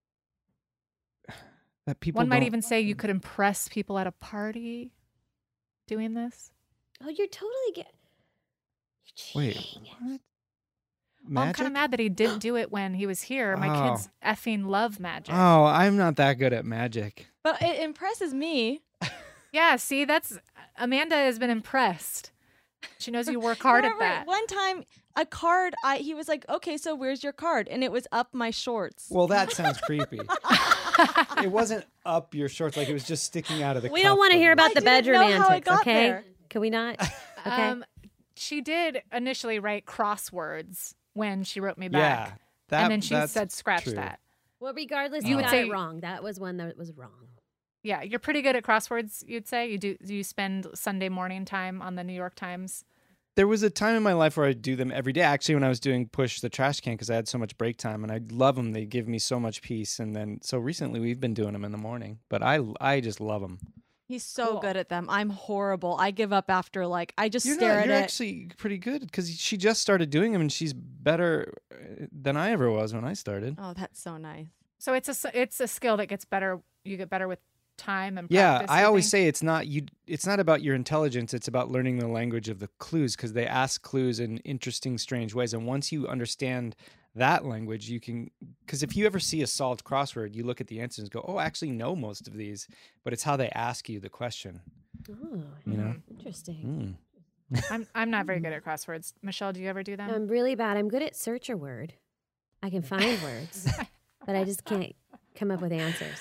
it. that people One might don't- even say you could impress people at a party doing this. Oh, you're totally get. wait. cheating. What? Well, I'm Magic? kind of mad that he didn't do it when he was here. My Oh. kids effing love magic. Oh, I'm not that good at magic. But it impresses me. Yeah, see, that's Amanda has been impressed. She knows you work hard at Remember, that. One time, a card, I he was like, okay, so where's your card? And it was up my shorts. Well, that sounds creepy. It wasn't up your shorts, like it was just sticking out of the We cuff don't want to of hear your- about I the didn't bedroom know how it antics, got okay? there. Can we not? Okay. Um, she did initially write crosswords when she wrote me back. Yeah. That, and then she that's said, scratch true. that. well, regardless, you you would got say- it wrong. That was one that was wrong. Yeah, you're pretty good at crosswords, you'd say. You do you spend Sunday morning time on the New York Times? There was a time in my life where I'd do them every day. Actually, when I was doing Push the Trash Can, because I had so much break time, and I love them. They give me so much peace. And then, so recently, we've been doing them in the morning. But I, I just love them. He's so Cool. good at them. I'm horrible. I give up after like I just You're, stare not, at you're it. actually pretty good because she just started doing them, and she's better uh, than I ever was when I started. Oh, that's so nice. So it's a s- it's a skill that gets better. You get better with time and Yeah, practice, I you always think? say it's not you. It's not about your intelligence. It's about learning the language of the clues because they ask clues in interesting, strange ways. And once you understand that language, you can. Because if you ever see a solved crossword, you look at the answers and go, "Oh, I actually know most of these." But it's how they ask you the question. Oh, You know. interesting. Mm. I'm I'm not very good at crosswords. Michelle, do you ever do them? I'm really bad. I'm good at search a word. I can find words, but I just can't come up with answers.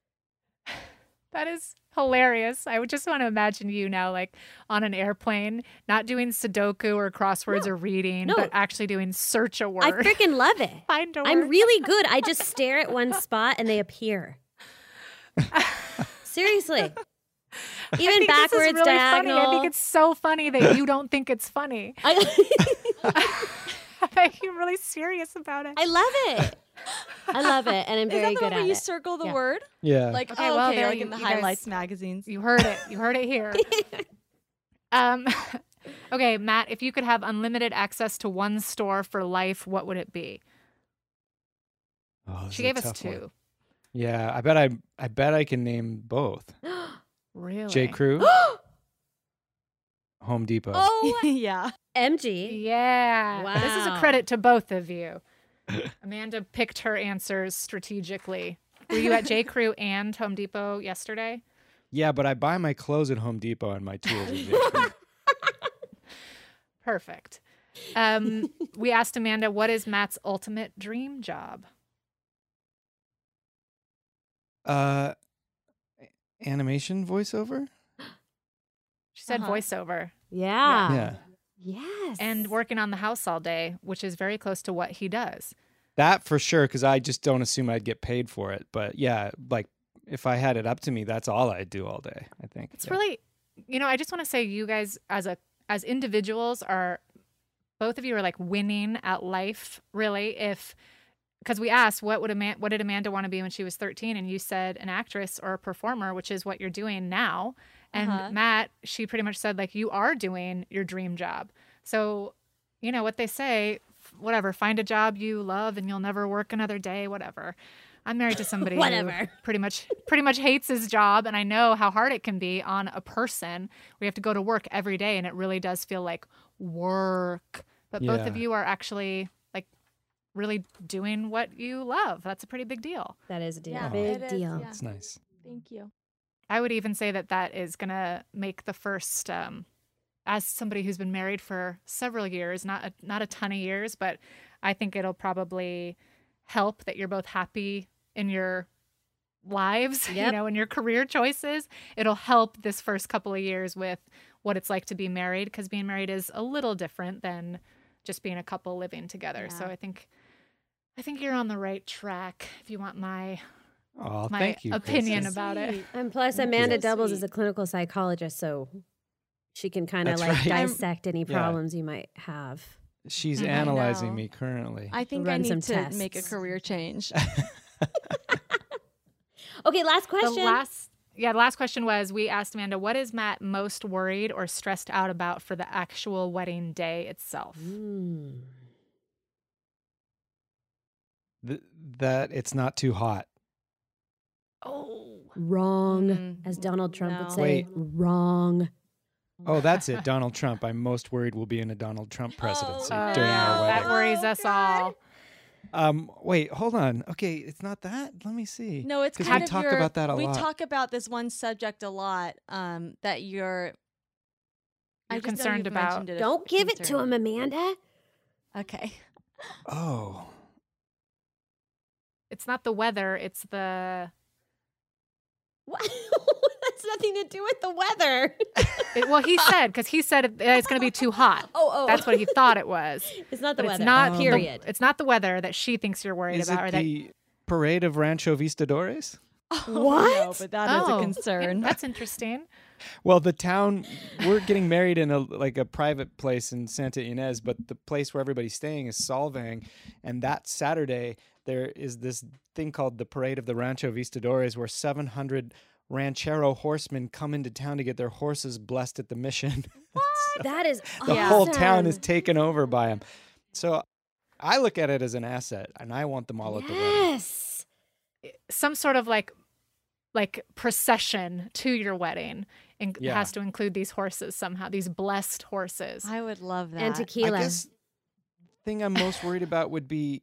That is hilarious. I would just want to imagine you now, like on an airplane, not doing Sudoku or crosswords No. or reading, No. but actually doing search a word. I freaking love it. Find a word. I'm really good. I just stare at one spot and they appear. Seriously. Even I think this is backwards, really diagonal. Funny. I think it's so funny that you don't think it's funny. I, You're really serious about it. I love it. I love it, and I'm Is very that the good one where at you it. circle the Yeah. word? Yeah. Like, Okay, oh, well, okay, there like you- in the you guys- highlights magazines. You heard it. You heard it here. um, okay, Matt, if you could have unlimited access to one store for life, what would it be? Oh, this She is a gave us tough one. two. Yeah, I bet I. I bet I can name both. Really? J. Crew, Home Depot. Oh, yeah. M G. Yeah. This is a Wow. credit to both of you. Amanda picked her answers strategically. Were you at J. Crew and Home Depot yesterday? Yeah, but I buy my clothes at Home Depot and my tools at J. Crew. Perfect. Um, we asked Amanda, what is Matt's ultimate dream job? Uh, animation voiceover. She said Uh-huh. voiceover. Yeah. Yeah. Yes. and working on the house all day, which is very close to what he does. That for sure, because I just don't assume I'd get paid for it. But yeah, like if I had it up to me, that's all I'd do all day, I think. It's Yeah. really, you know, I just want to say you guys as a as individuals are, both of you are like winning at life, really. If, because we asked what would Amanda, what did Amanda want to be when she was thirteen, and you said an actress or a performer, which is what you're doing now. And Uh-huh. Matt, she pretty much said like you are doing your dream job. So, you know what they say, f- whatever, find a job you love and you'll never work another day, whatever. I'm married to somebody who Whatever. pretty much pretty much hates his job, and I know how hard it can be on a person. We have to go to work every day, and it really does feel like work. But both of Yeah. you are actually like really doing what you love. That's a pretty big deal. That is a deal. Yeah, Big it is, deal. yeah. It's nice. Thank you. I would even say that that is going to make the first, um, as somebody who's been married for several years, not a, not a ton of years, but I think it'll probably help that you're both happy in your lives, you Yep. know, in your career choices. It'll help this first couple of years with what it's like to be married, because being married is a little different than just being a couple living together. So Yeah. I think, I think you're on the right track if you want my Oh, my thank you. opinion Kristen. about it. And plus, Thank Amanda you. doubles So as a clinical psychologist, so she can kind of That's like right. I'm- dissect any Yeah. problems you might have. She's Mhm. I analyzing know. me currently. I think I Run some need to make a tests. career change. Okay, last The question. last, yeah, the last question was, we asked Amanda, what is Matt most worried or stressed out about for the actual wedding day itself? Mm. Th- that it's not too hot. Oh, Wrong, Mm, as Donald Trump no. would say. Wait. Wrong. Oh, that's it. Donald Trump. I'm most worried we'll be in a Donald Trump presidency Oh, during our that wedding. worries us all. Um, wait, hold on. Okay, it's not that. Let me see. No, it's 'Cause kind we of talk your, about that a we lot. talk about this one subject a lot. Um, that you're. I You're just know concerned you've about. mentioned it a- Don't a give it to concern. him, Amanda. Okay. Oh, It's not the weather, it's the. What? That's nothing to do with the weather. It, well, he said, because he said it, it's going to be too hot. Oh, oh. That's what he thought it was. It's not the But weather. it's not. Um, the- period. it's not the weather that she thinks you're worried is about. it or that, the parade of Rancho Vistadores? Oh, What? No, but that is oh, a concern. That's interesting. Well, the town, we're getting married in a like a private place in Santa Ynez, but the place where everybody's staying is Solvang, and that Saturday there is this thing called the Parade of the Rancho Vistadores, where seven hundred ranchero horsemen come into town to get their horses blessed at the mission. That is The Yeah. whole town is awesome. taken over by them. So I look at it as an asset, and I want them all at the wedding. Yes. Some sort of like, like procession to your wedding, and Yeah. has to include these horses somehow. These blessed horses. I would love that. And tequila. I guess thing I'm most worried about would be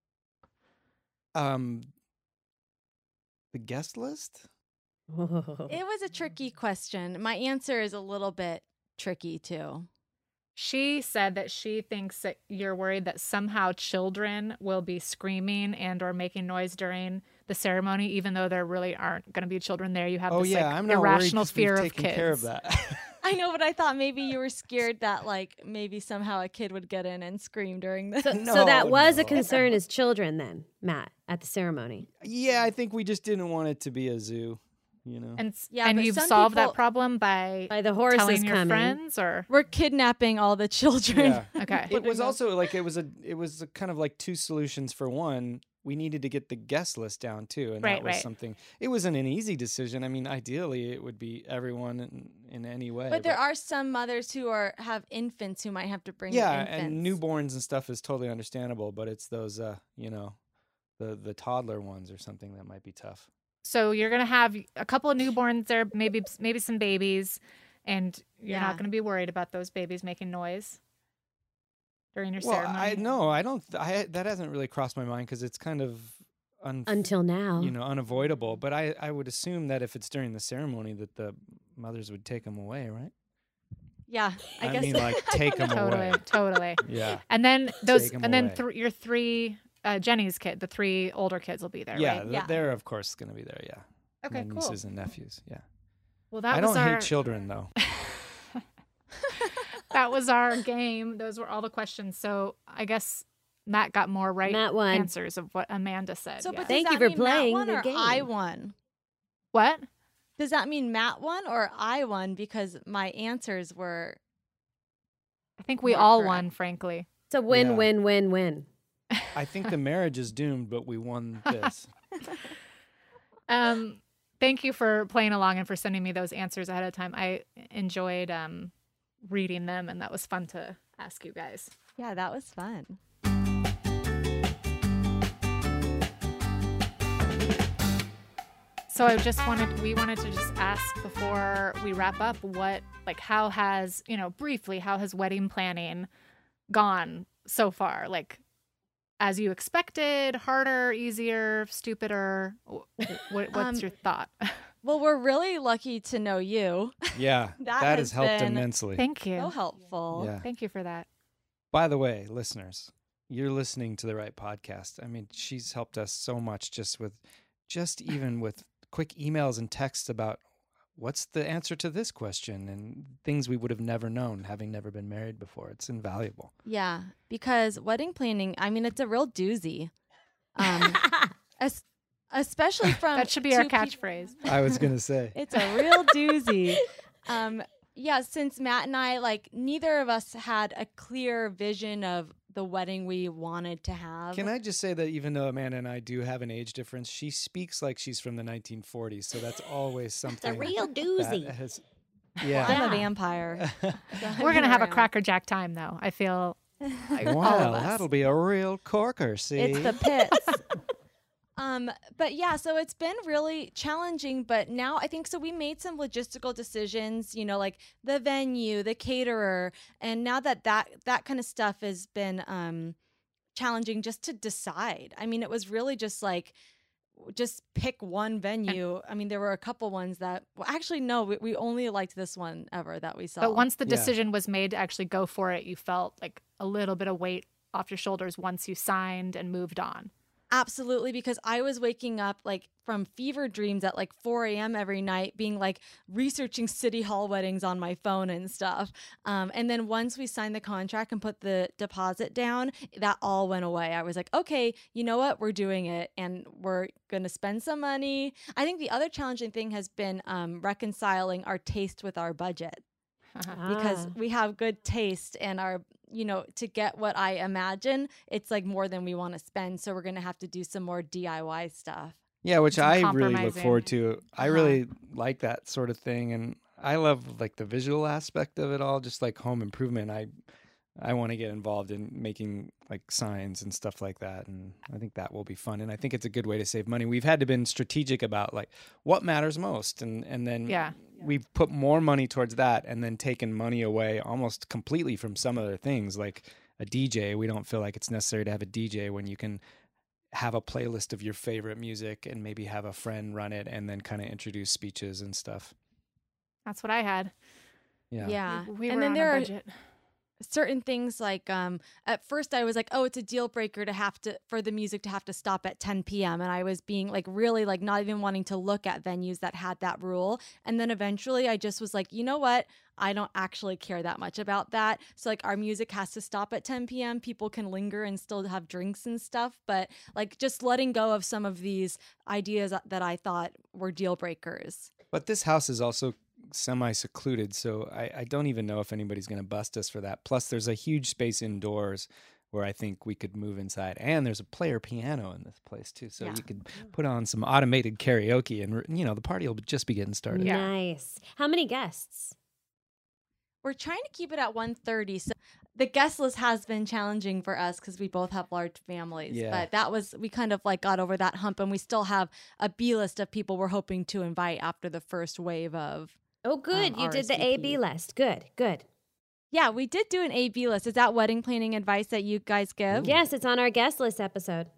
um the guest list. It was a tricky question. My answer is a little bit tricky too. She said that she thinks that you're worried that somehow children will be screaming and or making noise during the ceremony, even though there really aren't going to be children there. You have Oh this yeah, like I'm not worried irrational 'cause we've fear of taken kids. care of that. I know, but I thought maybe you were scared that like maybe somehow a kid would get in and scream during the. So, No, so that was a no. concern as children then, Matt, at the ceremony. Yeah, I think we just didn't want it to be a zoo, you know. And s- Yeah, and but you've some solved people- that problem by, By the horses telling your coming. friends, or We're kidnapping all the children. Yeah. okay. It was also like it was a it was a kind of like two solutions for one. We needed to get the guest list down too, and Right, that was right. something. It wasn't an easy decision. I mean, ideally, it would be everyone in, in any way. But there are some mothers who are have infants who might have to bring. their yeah, infants. and newborns and stuff is totally understandable. But it's those, uh, you know, the the toddler ones or something that might be tough. So you're gonna have a couple of newborns there, maybe maybe some babies, and you're Yeah. not gonna be worried about those babies making noise during your Well, ceremony. I no, I don't. th- I that hasn't really crossed my mind because it's kind of un, Until now. you know unavoidable. But I I would assume that if it's during the ceremony, that the mothers would take them away, right? yeah, I, I guess. mean, like take them Totally, away. totally. Yeah. And then those, Take 'em and then away. th- your three, uh, Jenny's kid, the three older kids will be there, Yeah, right? th- Yeah. they're of course going to be there. Yeah. Okay, My cool. nieces and nephews. Yeah. Well, that I was don't our. hate children though. that was our game. Those were all the questions. So I guess Matt got more right Matt won. answers of what Amanda said. So, yeah. but Thank does you that for mean playing Matt won the or game. I won? What? Does that mean Matt won or I won because my answers were? I think we More all correct. won, frankly. It's a win, Yeah. win, win, win. I think the marriage is doomed, but we won this. Um, thank you for playing along and for sending me those answers ahead of time. I enjoyed um, reading them, and that was fun to ask you guys. Yeah, that was fun. So I just wanted, we wanted to just ask before we wrap up, what, like, how has, you know, briefly, how has wedding planning gone so far? Like, as you expected, harder, easier, stupider? What, what's Um, your thought? Well, we're really lucky to know you. Yeah, That that has has helped been immensely. Thank you. So helpful. Yeah. Thank you for that. By the way, listeners, you're listening to the right podcast. I mean, she's helped us so much just with, just even with quick emails and texts about what's the answer to this question and things we would have never known having never been married before. It's invaluable. Yeah, because wedding planning, I mean, it's a real doozy. Um, es- especially from That should be our two peop- catchphrase. I was going to say. It's a real doozy. Um, yeah, since Matt and I, like, neither of us had a clear vision of the wedding we wanted to have. Can I just say that even though Amanda and I do have an age difference, she speaks like she's from the nineteen forties. So that's always something. real doozy. that has- I'm yeah. a vampire. We're going to have a crackerjack time, though. I feel like all Wow, of us. that'll be a real corker, see? It's the pits. um, but yeah, so it's been really challenging. But now I think so. We made some logistical decisions, you know, like the venue, the caterer, and now that that that kind of stuff has been um, challenging just to decide. I mean, it was really just like just pick one venue. I mean, there were a couple ones that well, actually no, we, we only liked this one ever that we saw. But once the Yeah. decision was made to actually go for it, you felt like a little bit of weight off your shoulders once you signed and moved on. Absolutely, because I was waking up like from fever dreams at like four a.m. every night, being like researching city hall weddings on my phone and stuff. Um, and then once we signed the contract and put the deposit down, that all went away. I was like, okay, you know what? We're doing it and we're going to spend some money. I think the other challenging thing has been um, reconciling our taste with our budget. Because Ah. we have good taste and our, you know, to get what I imagine, it's like more than we want to spend. So we're going to have to do some more D I Y stuff. Yeah, which Some I really look compromising. forward to. I Uh-huh. really like that sort of thing, and I love like the visual aspect of it all, just like home improvement. I I want to get involved in making like signs and stuff like that, and I think that will be fun. And I think it's a good way to save money. We've had to been strategic about like what matters most, and and then Yeah. we've put more money towards that, and then taken money away almost completely from some other things like a D J. We don't feel like it's necessary to have a D J when you can have a playlist of your favorite music and maybe have a friend run it and then kind of introduce speeches and stuff. That's what I had. Yeah. Yeah. We, we and were then on there a are budget. certain things like um at first I was like, oh, it's a deal breaker to have to for the music to have to stop at ten p.m. and I was being like really like not even wanting to look at venues that had that rule. And then eventually I just was like, you know what? I don't actually care that much about that. So like our music has to stop at ten p.m. People can linger and still have drinks and stuff, but like just letting go of some of these ideas that I thought were deal breakers. But this house is also semi-secluded, so I, I don't even know if anybody's going to bust us for that. Plus, there's a huge space indoors where I think we could move inside, and there's a player piano in this place too, so Yeah. you could put on some automated karaoke, and you know the party will just be getting started. Yeah. Nice. How many guests? We're trying to keep it at one thirty. So the guest list has been challenging for us because we both have large families. Yeah. But that was, we kind of like got over that hump, and we still have a B list of people we're hoping to invite after the first wave of. Oh, good. Um, you did the R S V P. A B list. Good, good. Yeah, we did do an A B list. Is that wedding planning advice that you guys give? Yes, it's on our guest list episode.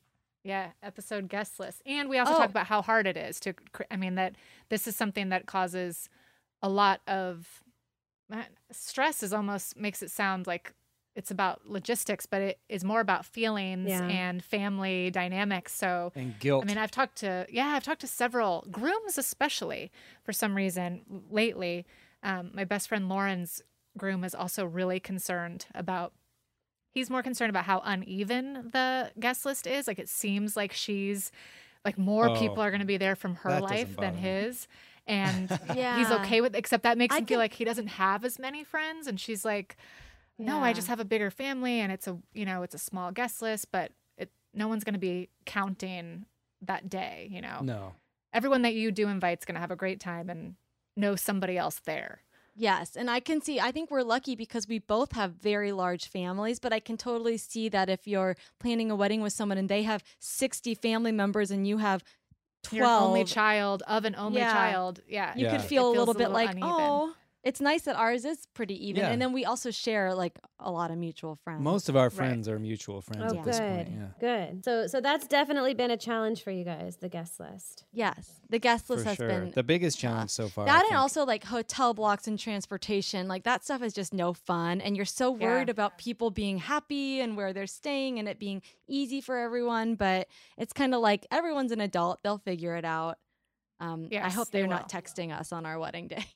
Yeah, episode guest list. And we also Oh. talk about how hard it is to, cr- I mean, that this is something that causes a lot of uh, stress, is almost makes it sound like it's about logistics, but it is more about feelings Yeah. and family dynamics. So, And guilt. I mean, I've talked to, yeah, I've talked to several grooms, especially for some reason lately. Um, my best friend Lauren's groom is also really concerned about, he's more concerned about how uneven the guest list is. Like, it seems like she's, like, more Oh, people are going to be there from her that doesn't life than bother me. his. And he's Yeah. okay with, except that makes I him feel can- like he doesn't have as many friends. And she's like, no, I Yeah. just have a bigger family and it's a, you know, it's a small guest list, but it, no one's going to be counting that day, you know? No. Everyone that you do invite's going to have a great time and know somebody else there. Yes, and I can see, I think we're lucky because we both have very large families, but I can totally see that if you're planning a wedding with someone and they have sixty family members and you have twelve, You're an only child of an only Yeah. child. Yeah. you Yeah. could It feel a feels little bit like, uneven. oh, it's nice that ours is pretty even. Yeah. And then we also share like a lot of mutual friends. Most of our friends are mutual friends Oh, at this good. point. Yeah. Good. So so that's definitely been a challenge for you guys, the guest list. Yes, the guest list For has sure. been The biggest challenge so far. I that, and think. also like hotel blocks and transportation. Like that stuff is just no fun. And you're so Yeah. worried about people being happy and where they're staying and it being easy for everyone. But it's kind of like everyone's an adult, they'll figure it out. Um, I Yes, hope they they're not will. texting us on our wedding day.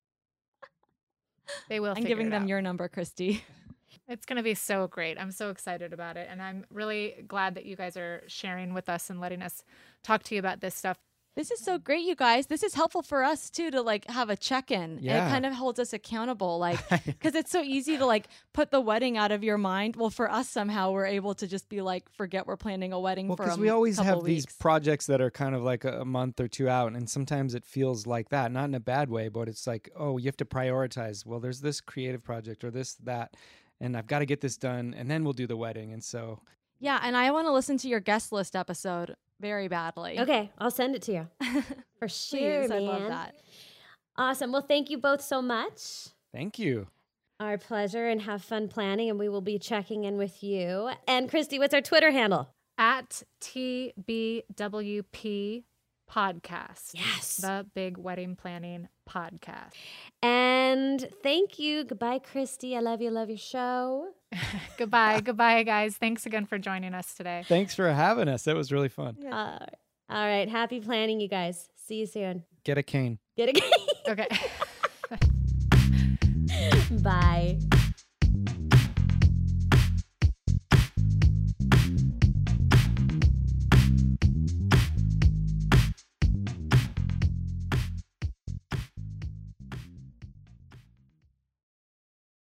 They will I'm figure giving it them out. your number, Christy. It's going to be so great. I'm so excited about it. And I'm really glad that you guys are sharing with us and letting us talk to you about this stuff. This is so great, you guys. This is helpful for us too to like have a check-in. And Yeah. it kind of holds us accountable, like because it's so easy to like put the wedding out of your mind. Well, for us somehow we're able to just be like, forget we're planning a wedding Well, for a because we always couple have these weeks. projects that are kind of like a, a month or two out, and sometimes it feels like that, not in a bad way, but it's like, oh, you have to prioritize. Well, there's this creative project or this, that, and I've got to get this done, and then we'll do the wedding. And so, Yeah, and I want to listen to your guest list episode very badly. Okay, I'll send it to you. For sure, Please, I man. love that. Awesome. Well, thank you both so much. thank you. Our pleasure, and have fun planning, and we will be checking in with you. And Christy, what's our Twitter handle? At T B W P Podcast. Yes. The Big Wedding Planning Podcast. And thank you. Goodbye, Christy. I love you. Love your show. Goodbye. Goodbye, guys. Thanks again for joining us today. Thanks for having us. That was really fun. Uh, all right. Happy planning, you guys. See you soon. Get a cane. Get a Okay.